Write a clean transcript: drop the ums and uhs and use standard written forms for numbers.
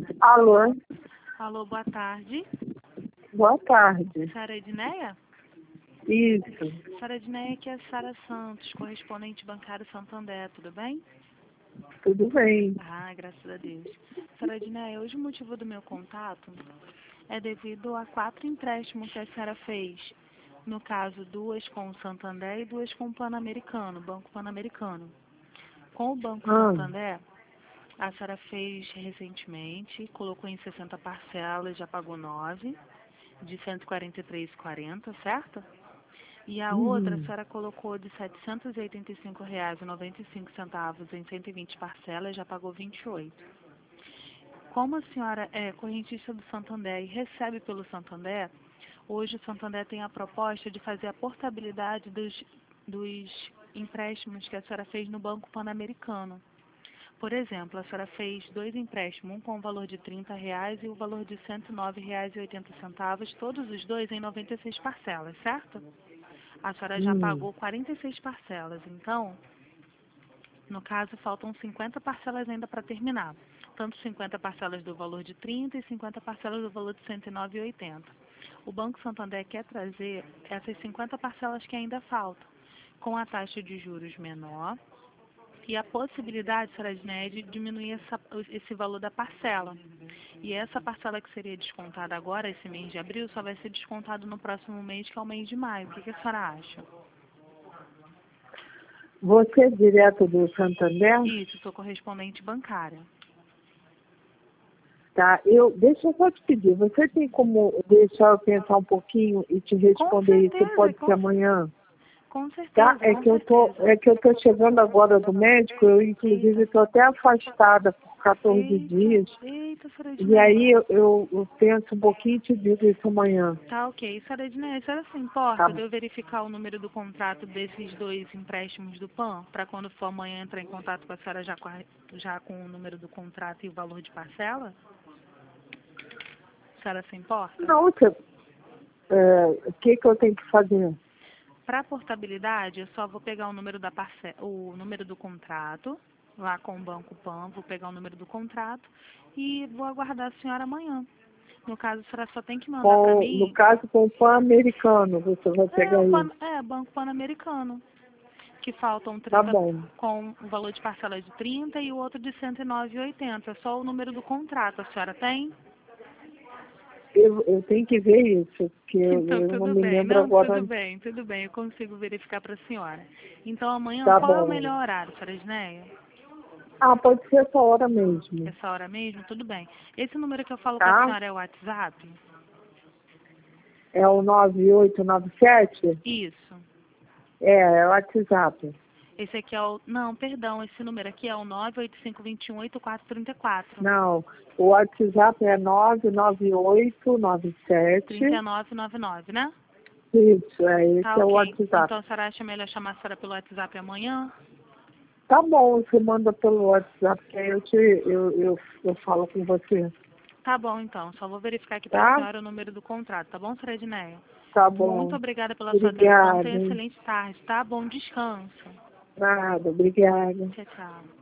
Alô? Alô, boa tarde. Boa tarde. Sara Edneia? Isso. Sara Edneia, aqui é a Sara Santos, correspondente bancário Santander, tudo bem? Tudo bem. Ah, graças a Deus. Sara Edneia, hoje o motivo do meu contato é devido a 4 empréstimos que a senhora fez. No caso, 2 com o Santander e 2 com o Pan-Americano, Banco Pan-Americano. Com o Banco Santander, a senhora fez recentemente, colocou em 60 parcelas, já pagou 9, de R$ 143,40, certo? E a outra, a senhora colocou de R$ 785,95 em 120 parcelas, já pagou 28. Como a senhora é correntista do Santander e recebe pelo Santander, hoje o Santander tem a proposta de fazer a portabilidade dos empréstimos que a senhora fez no Banco Pan-Americano. Por exemplo, a senhora fez 2 empréstimos, um com o valor de R$ 30 e o valor de R$ 109,80, todos os dois em 96 parcelas, certo? A senhora já pagou 46 parcelas, então, no caso, faltam 50 parcelas ainda para terminar. Tanto 50 parcelas do valor de 30 e 50 parcelas do valor de R$ 109,80. O Banco Santander quer trazer essas 50 parcelas que ainda faltam, com a taxa de juros menor e a possibilidade, senhora Edneia, de diminuir esse valor da parcela. E essa parcela que seria descontada agora, esse mês de abril, só vai ser descontado no próximo mês, que é o mês de maio. O que a senhora acha? Você é direto do Santander? Isso, sou correspondente bancária. Tá, deixa eu só te pedir, você tem como deixar eu pensar um pouquinho e te responder isso, pode ser amanhã? Com certeza, Tá? É que eu tô chegando agora do médico, eu inclusive estou até afastada por 14 dias. Eita, senhora E Edneia. aí eu penso um pouquinho e te digo isso amanhã. Tá, ok. Senhora Edneia, a senhora se importa de eu verificar o número do contrato desses 2 empréstimos do PAN, para quando for amanhã entrar em contato com a senhora já com o número do contrato e o valor de parcela? A senhora se importa? Não, o que eu tenho que fazer? Para a portabilidade, eu só vou pegar o número o número do contrato, lá com o Banco Pan, vou pegar o número do contrato e vou aguardar a senhora amanhã. No caso, a senhora só tem que mandar para mim... No caso, com o Pan-Americano, você vai pegar isso. Banco Pan-Americano, que faltam 30 Tá bom. com o valor de parcela de 30 e o outro de R$ 109,80. Só o número do contrato, a senhora tem? Eu tenho que ver isso, porque Então, eu não tudo me bem. lembro Não, agora. tudo bem. Eu consigo verificar para a senhora. Então, amanhã, Tá qual é o bom. melhor horário, senhora Edneia? Pode ser essa hora mesmo. Essa hora mesmo? Tudo bem. Esse número que eu falo com a Tá? senhora é o WhatsApp? É o 9897? Isso. É o WhatsApp. Esse aqui é o... Não, perdão. Esse número aqui é o 985218434. Não, o WhatsApp é 99897. 3999, né? Isso, esse Tá, é o ok. WhatsApp. Então, a senhora acha melhor chamar a senhora pelo WhatsApp amanhã? Tá bom, você manda pelo WhatsApp, que aí eu falo com você. Tá bom, então. Só vou verificar aqui para Tá? a senhora o número do contrato, tá bom, senhora Edneia? Tá bom. Muito obrigada pela sua atenção. Obrigada. Tenha excelente tarde, tá? Bom descanso. Nada, obrigada. Tchau, tchau.